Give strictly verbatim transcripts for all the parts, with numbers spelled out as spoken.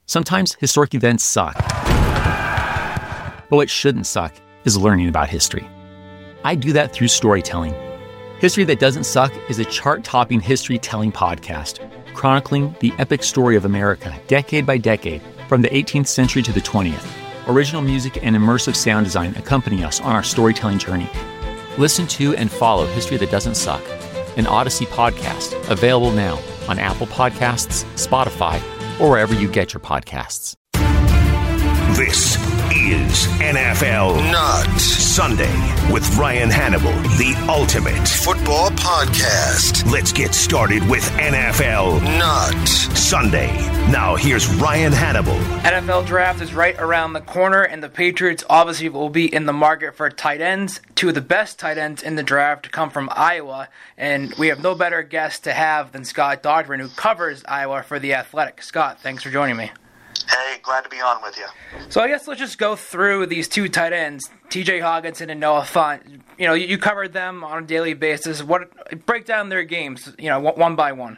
Sometimes historic events suck. But what shouldn't suck is learning about history. I do that through storytelling. History That Doesn't Suck is a chart-topping history-telling podcast, chronicling the epic story of America, decade by decade, from the eighteenth century to the twentieth. Original music and immersive sound design accompany us on our storytelling journey. Listen to and follow History That Doesn't Suck, an Odyssey podcast, available now on Apple Podcasts, Spotify, or wherever you get your podcasts. This is N F L Not Sunday with Ryan Hannable, the ultimate football podcast. Let's get started with N F L Not Sunday. Now here's Ryan Hannable. N F L draft is right around the corner, and the Patriots obviously will be in the market for tight ends. Two of the best tight ends in the draft come from Iowa, and we have no better guest to have than Scott Dodgman, who covers Iowa for The Athletic. Scott, thanks for joining me. Hey, glad to be on with you. So I guess let's just go through these two tight ends, T J Hockenson and Noah Fant. You know, you, you covered them on a daily basis. What break down their games, you know, one by one.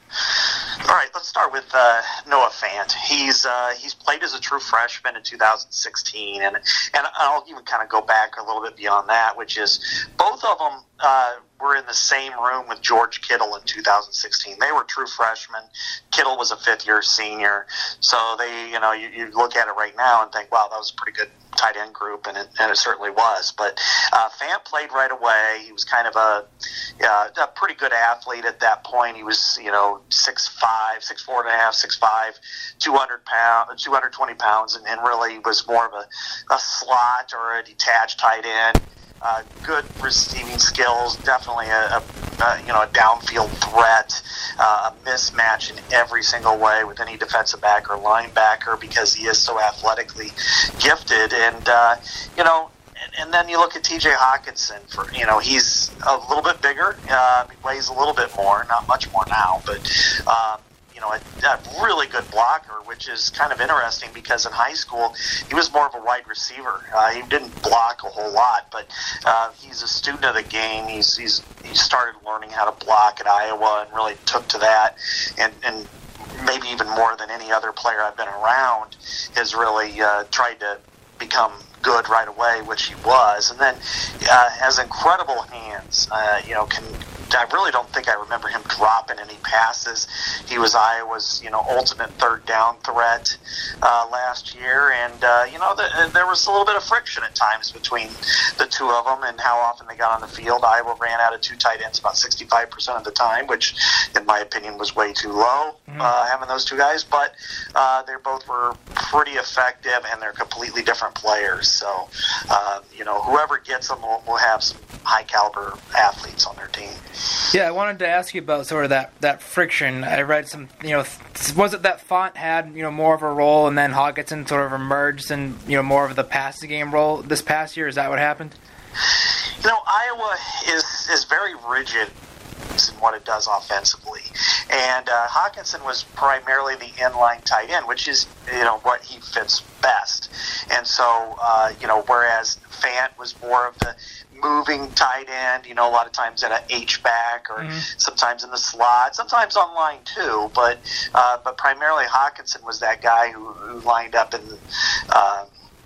All right, let's start with uh, Noah Fant. He's uh, he's played as a true freshman in two thousand sixteen, and and I'll even kind of go back a little bit beyond that, which is both of them uh, were in the same room with George Kittle in two thousand sixteen. They were true freshmen. Kittle was a fifth-year senior, so they, you know, you, you look at it right now and think, wow, that was a pretty good tight end group, and it, and it certainly was. But uh, Fant played right away. He was kind of a, uh, a pretty good athlete at that point. He was, you know, six five, six four and a half, six five, two hundred pounds, two hundred twenty pounds, and, and really was more of a, a slot or a detached tight end. Uh, good receiving skills, definitely a, a, a you know a downfield threat, uh, a mismatch in every single way with any defensive back or linebacker because he is so athletically gifted. And uh, you know, and, and then you look at T J Hockenson. For you know, he's a little bit bigger, uh, he weighs a little bit more, not much more now, but. Um, You know, a, a really good blocker, which is kind of interesting because in high school he was more of a wide receiver. Uh, he didn't block a whole lot, but uh, he's a student of the game. He's he's he started learning how to block at Iowa and really took to that, and and maybe even more than any other player I've been around has really uh, tried to become good right away, which he was, and then uh, has incredible hands. Uh, you know, can. I really don't think I remember him dropping any passes. He was Iowa's, you know, ultimate third down threat uh, last year, and uh, you know, the, there was a little bit of friction at times between the two of them and how often they got on the field. Iowa ran out of two tight ends about sixty-five percent of the time, which, in my opinion, was way too low mm-hmm. uh, having those two guys. But uh, they both were pretty effective, and they're completely different players. So, uh, you know, whoever gets them will, will have some high caliber athletes on their team. Yeah, I wanted to ask you about sort of that, that friction. I read some, you know, was it that Fant had, you know, more of a role and then Hockenson sort of emerged in, you know, more of the passing game role this past year? Is that what happened? You know, Iowa is is very rigid in what it does offensively. And uh, Hockenson was primarily the inline tight end, which is, you know, what he fits best. And so, uh, you know, whereas Fant was more of the moving tight end, you know, a lot of times at an H-back or mm-hmm. sometimes in the slot, sometimes on line two, but uh, but primarily Hockenson was that guy who, who lined up in, uh,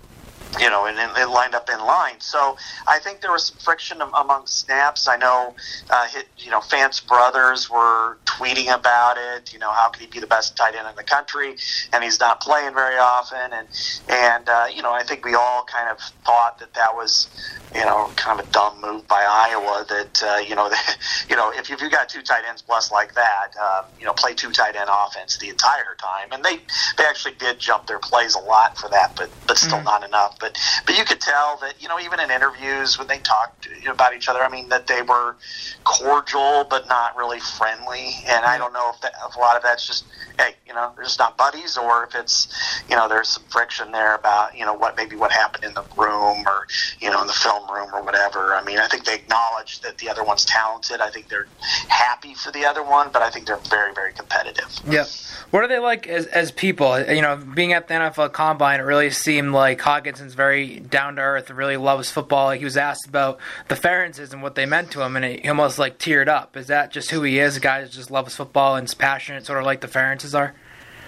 you know, and, and lined up in line. So I think there was some friction among snaps. I know, uh, hit, you know, Fant's brothers were tweeting about it. You know, how could he be the best tight end in the country, and he's not playing very often? And and uh, you know, I think we all kind of thought that that was, you know, kind of a dumb move by Iowa. That uh, you know, that, you know, if, if you got two tight ends plus like that, uh, you know, play two tight end offense the entire time, and they they actually did jump their plays a lot for that, but but still mm-hmm. not enough. But but you could tell that, you know, even in interviews when they talked about each other, I mean, that they were cordial but not really friendly. And I don't know if, that, if a lot of that's just, hey, you know, they're just not buddies, or if it's, you know, there's some friction there about, you know, what maybe what happened in the room or, you know, in the film room or whatever. I mean, I think they acknowledge that the other one's talented. I think they're happy for the other one, but I think they're very, very competitive. Yep. What are they like as as people? You know, being at the N F L Combine, it really seemed like Hockenson's very down-to-earth, really loves football. Like, he was asked about the Ferentzes and what they meant to him, and he almost, like, teared up. Is that just who he is, a guy that just loves football and is passionate, sort of like the Ferentzes are?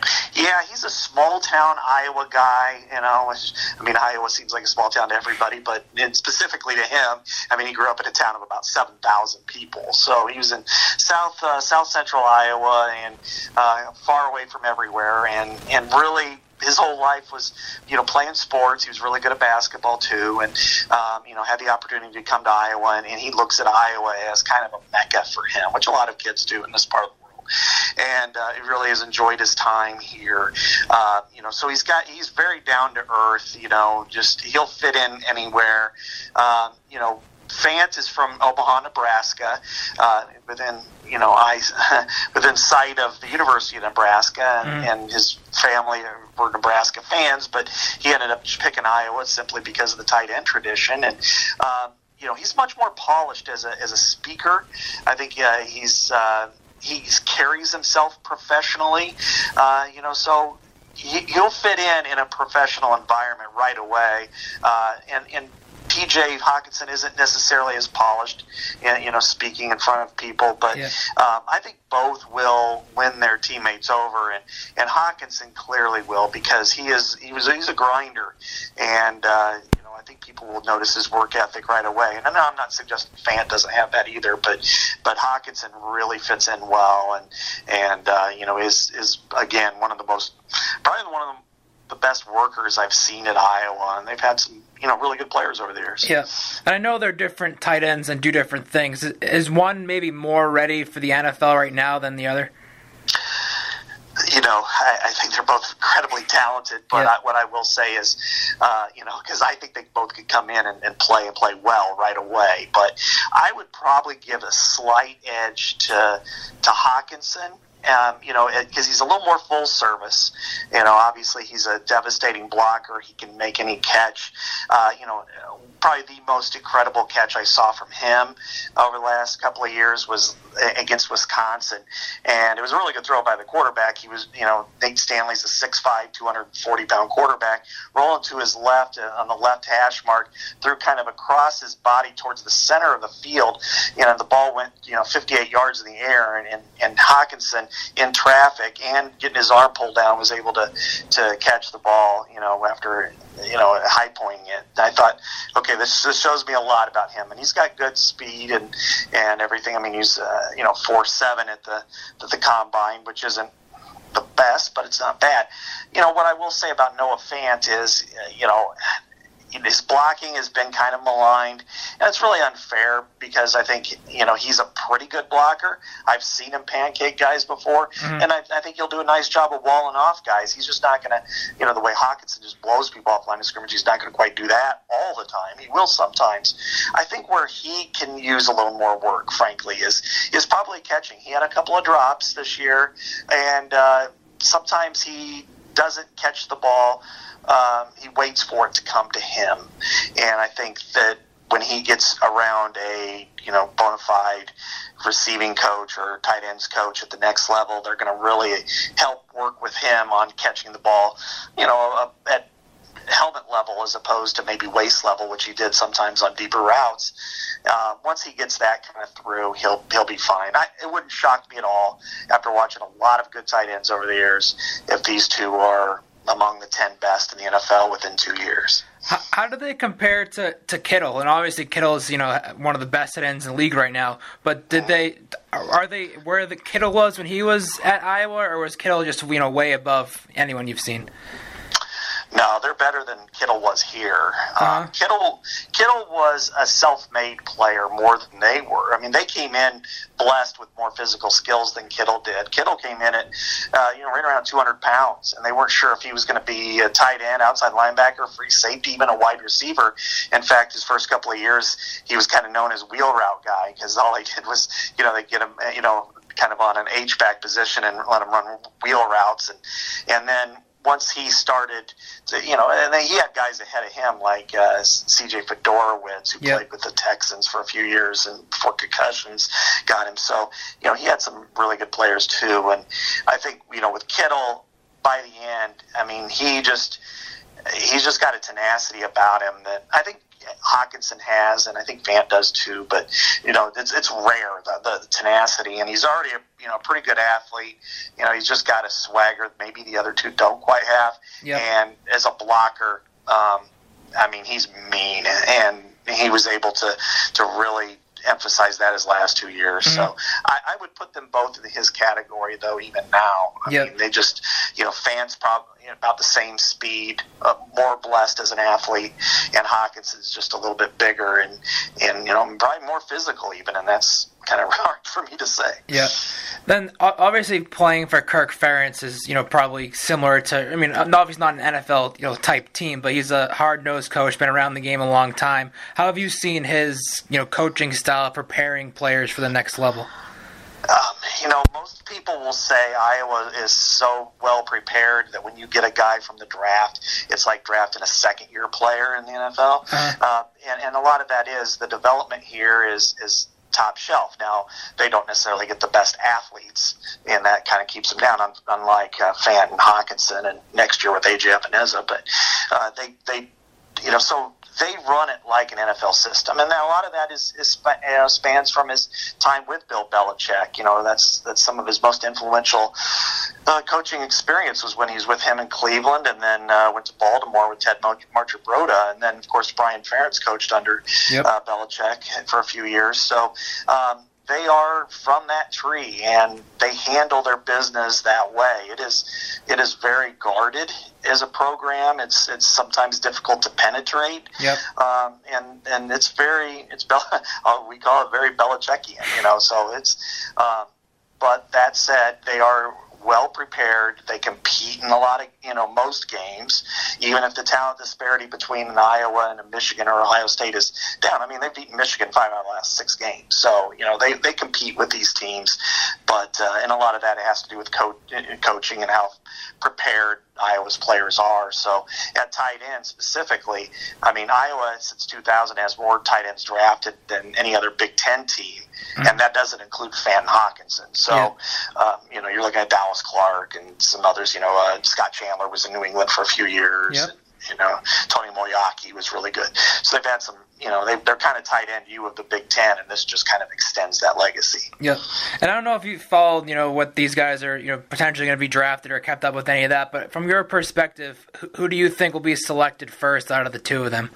Yeah, he's a small-town Iowa guy, you know. Which, I mean, Iowa seems like a small town to everybody, but and specifically to him, I mean, he grew up in a town of about seven thousand people. So he was in south uh, south central Iowa and uh, far away from everywhere, and, and really his whole life was, you know, playing sports. He was really good at basketball, too, and, um, you know, had the opportunity to come to Iowa, and, and he looks at Iowa as kind of a mecca for him, which a lot of kids do in this part of the world. And uh, he really has enjoyed his time here, uh, you know. So he's got he's very down to earth, you know. Just he'll fit in anywhere, um, you know. Fant is from Omaha, Nebraska, uh, within you know eyes within sight of the University of Nebraska, and, mm. and his family were Nebraska fans. But he ended up picking Iowa simply because of the tight end tradition, and. Um, you know, he's much more polished as a as a speaker. I think uh, he's. Uh, He carries himself professionally, uh, you know, so he, he'll fit in in a professional environment right away. Uh, and, and T J Hockenson isn't necessarily as polished, you know, speaking in front of people, but yeah. um, I think both will win their teammates over, and, and Hockenson clearly will, because he is he was he's a grinder, and uh, you know, I think people will notice his work ethic right away. And I know I'm not suggesting Fant doesn't have that either, but but Hockenson really fits in well, and and uh, you know is is again one of the most probably one of the the best workers I've seen at Iowa, and they've had some, you know, really good players over the years. Yeah, and I know they're different tight ends and do different things. Is one maybe more ready for the N F L right now than the other? You know, I, I think they're both incredibly talented, but yeah. I, what I will say is, uh, you know, because I think they both could come in and, and play and play well right away, but I would probably give a slight edge to to Hockenson. Um, you know, because he's a little more full service. You know, obviously he's a devastating blocker. He can make any catch. Uh, you know, probably the most incredible catch I saw from him over the last couple of years was against Wisconsin, and it was a really good throw by the quarterback. He was, you know, Nate Stanley's a six five, two hundred forty pound quarterback, rolling to his left on the left hash mark, threw kind of across his body towards the center of the field. You know, the ball went, you know, fifty-eight yards in the air, and, and, and Hockenson, in traffic and getting his arm pulled down, was able to, to catch the ball, you know, after, you know, high pointing it. I thought, okay, this, this shows me a lot about him, and he's got good speed and, and everything. I mean, he's, uh, you know, four seven at the, at the combine, which isn't the best, but it's not bad. You know, what I will say about Noah Fant is, uh, you know, his blocking has been kind of maligned, and it's really unfair because I think, you know, he's a pretty good blocker. I've seen him pancake guys before, mm-hmm. and I, I think he'll do a nice job of walling off guys. He's just not going to, you know, the way Hockenson just blows people off line of scrimmage, he's not going to quite do that all the time. He will sometimes. I think where he can use a little more work, frankly, is is probably catching. He had a couple of drops this year, and uh, sometimes he doesn't catch the ball. Um, he waits for it to come to him, and I think that when he gets around a, you know, bona fide receiving coach or tight ends coach at the next level, they're going to really help work with him on catching the ball, you know, at helmet level as opposed to maybe waist level, which he did sometimes on deeper routes. Uh, once he gets that kind of through, he'll he'll be fine. I, it wouldn't shock me at all, after watching a lot of good tight ends over the years, if these two are among the ten best in the N F L within two years. How, how do they compare to, to Kittle? And obviously Kittle is, you know, one of the best tight ends in the league right now. But did they are they where the Kittle was when he was at Iowa, or was Kittle just, you know, way above anyone you've seen? No, they're better than Kittle was here. Uh-huh. Um, Kittle Kittle was a self-made player more than they were. I mean, they came in blessed with more physical skills than Kittle did. Kittle came in at, uh, you know, right around two hundred pounds, and they weren't sure if he was going to be a tight end, outside linebacker, free safety, even a wide receiver. In fact, his first couple of years, he was kind of known as wheel route guy, because all he did was, you know, they get him, you know, kind of on an H-back position and let him run wheel routes, and and then once he started to, you know, and then he had guys ahead of him like uh, C J Fedorowicz, who yep. played with the Texans for a few years and before concussions got him. So, you know, he had some really good players too. And I think, you know, with Kittle, by the end, I mean, he just, he's just got a tenacity about him that I think Hockenson has, and I think Fant does too. But you know, it's it's rare the, the, the tenacity, and he's already a you know pretty good athlete. You know, he's just got a swagger maybe the other two don't quite have. Yep. And as a blocker, um, I mean, he's mean, and he was able to to really emphasize that his last two years. Mm-hmm. So I, I would put them both in his category, though, even now. I yep. mean, they just, you know, Fant's probably you know, about the same speed, uh, more blessed as an athlete, and Hockenson's just a little bit bigger and, and, you know, probably more physical even, and that's kind of hard for me to say. Yeah. Then obviously playing for Kirk Ferentz is, you know, probably similar to, I mean, obviously not an N F L, you know, type team, but he's a hard-nosed coach, been around the game a long time. How have you seen his, you know, coaching style preparing players for the next level? Um, you know, most people will say Iowa is so well prepared that when you get a guy from the draft, it's like drafting a second-year player in the N F L. Uh-huh. Uh, and, and a lot of that is the development here is is top shelf. Now, they don't necessarily get the best athletes, and that kind of keeps them down, unlike uh, Fant and Hockenson, and next year with A J Epineza. But uh, they, they, you know, so they run it like an N F L system, and then a lot of that is, is you know, spans from his time with Bill Belichick. You know, that's that's some of his most influential uh, coaching experience was when he was with him in Cleveland, and then uh, went to Baltimore with Ted Marchibroda, and then of course Brian Ferentz coached under yep. uh, Belichick for a few years. So. Um, They are from that tree, and they handle their business that way. It is, it is very guarded as a program. It's, it's sometimes difficult to penetrate. Yep. Um, and and it's very, it's Bel- we call it very Belichickian, you know. So it's, um, but that said, they are well prepared. They compete in a lot of, you know, most games, even if the talent disparity between an Iowa and a Michigan or Ohio State is down. I mean, they've beaten Michigan five out of the last six games. So, you know, they, they compete with these teams. But, uh, and a lot of that has to do with co- coaching and how prepared Iowa's players are. So at tight end specifically, I mean, Iowa since two thousand has more tight ends drafted than any other Big Ten team. Mm-hmm. And that doesn't include Fant and Hockenson. So, yeah. um, you know, you're looking at Dallas Clark and some others. You know, uh, Scott Chandler was in New England for a few years. Yep. And, you know, Tony Moyaki was really good. So they've had some, you know, they, they're kind of tight end view of the Big Ten, and this just kind of extends that legacy. Yeah. And I don't know if you followed, you know, what these guys are, you know, potentially going to be drafted or kept up with any of that, but from your perspective, who, who do you think will be selected first out of the two of them?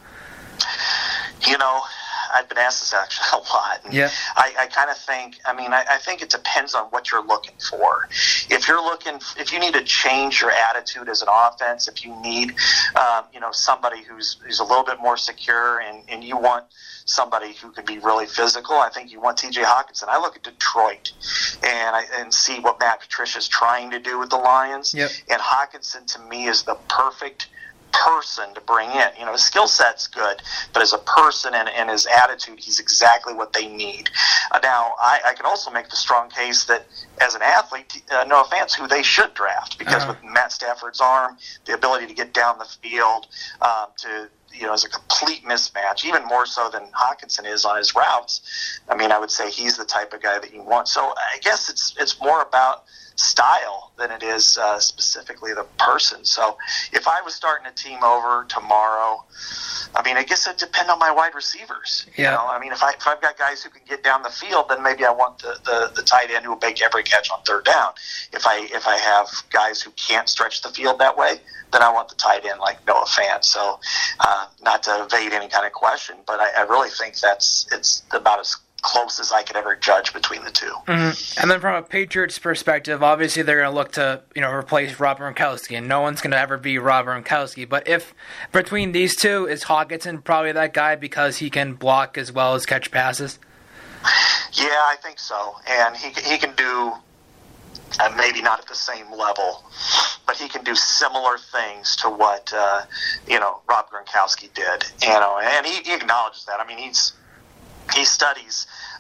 You know, I've been asked this actually a lot. And yeah. I, I kind of think, I mean, I, I think it depends on what you're looking for. If you're looking, if you need to change your attitude as an offense, if you need, um, you know, somebody who's who's a little bit more secure, and, and you want somebody who can be really physical, I think you want T J Hockenson. I look at Detroit and I and see what Matt Patricia's trying to do with the Lions. Yep. And Hockenson, to me, is the perfect person to bring in. You know, his skill set's good, but as a person and, and his attitude, he's exactly what they need. Uh, now, I, I can also make the strong case that as an athlete, uh, no offense, who they should draft, because uh-huh. with Matt Stafford's arm, the ability to get down the field, um, to you know, is a complete mismatch, even more so than Hockenson is on his routes. I mean, I would say he's the type of guy that you want. So I guess it's it's more about style than it is uh, specifically the person. So if I was starting a team over tomorrow, I mean, I guess it depends on my wide receivers. Yeah. You know, I mean, if, I, if I've got guys who can get down the field, then maybe I want the, the, the tight end who will make every catch on third down. If I if I have guys who can't stretch the field that way, then I want the tight end like Noah Fant. So uh, not to evade any kind of question, but I, I really think that's it's about as close as I could ever judge between the two. Mm-hmm. And then from a Patriots perspective, obviously they're going to look to, you know, replace Rob Gronkowski, and no one's going to ever be Rob Gronkowski. But if between these two, is Hockenson probably that guy because he can block as well as catch passes? Yeah, I think so. And he he can do, uh, maybe not at the same level, but he can do similar things to what, uh, you know, Rob Gronkowski did. You know, and he, he acknowledges that. I mean, he's he studies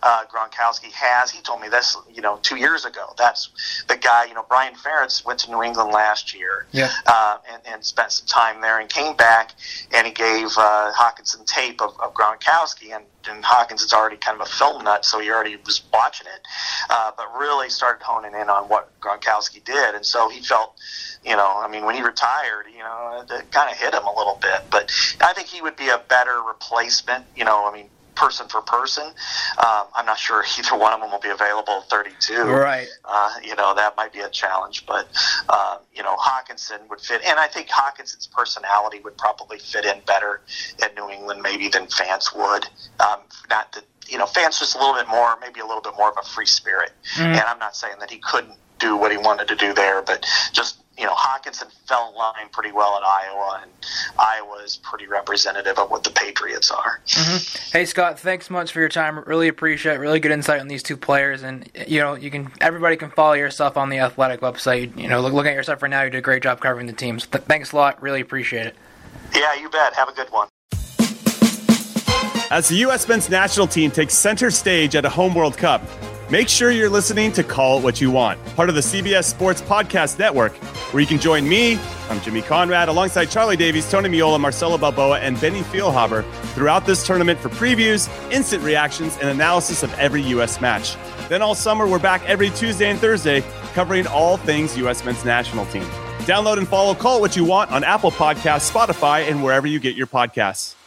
uh, Gronkowski has. He told me this, you know, two years ago. That's the guy, you know, Brian Ferentz went to New England last year yeah. uh, and, and spent some time there and came back, and he gave uh, Hawkinson tape of, of Gronkowski, and, and Hawkinson's already kind of a film nut, so he already was watching it, uh, but really started honing in on what Gronkowski did, and so he felt, you know, I mean, when he retired, you know, it, it kind of hit him a little bit, but I think he would be a better replacement, you know, I mean, person for person. Um, I'm not sure either one of them will be available at thirty-two. Right. Uh, you know, that might be a challenge, but, uh, you know, Hawkinson would fit. And I think Hawkinson's personality would probably fit in better at New England maybe than Fance would. Um, not that, you know, Fance was a little bit more, maybe a little bit more of a free spirit. Mm. And I'm not saying that he couldn't do what he wanted to do there, but just, you know, Hawkinson fell in line pretty well at Iowa, and Iowa is pretty representative of what the Patriots are. Mm-hmm. Hey, Scott, thanks much for your time. Really appreciate it. Really good insight on these two players, and you know, you can everybody can follow your stuff on the Athletic website. You know, look, look at your stuff right now. You did a great job covering the teams. Th- thanks a lot. Really appreciate it. Yeah, you bet. Have a good one. As the U S men's national team takes center stage at a home World Cup, make sure you're listening to Call It What You Want, part of the C B S Sports Podcast Network, where you can join me, I'm Jimmy Conrad, alongside Charlie Davies, Tony Miola, Marcelo Balboa, and Benny Feilhaber throughout this tournament for previews, instant reactions, and analysis of every U S match. Then all summer, we're back every Tuesday and Thursday, covering all things U S men's national team. Download and follow Call It What You Want on Apple Podcasts, Spotify, and wherever you get your podcasts.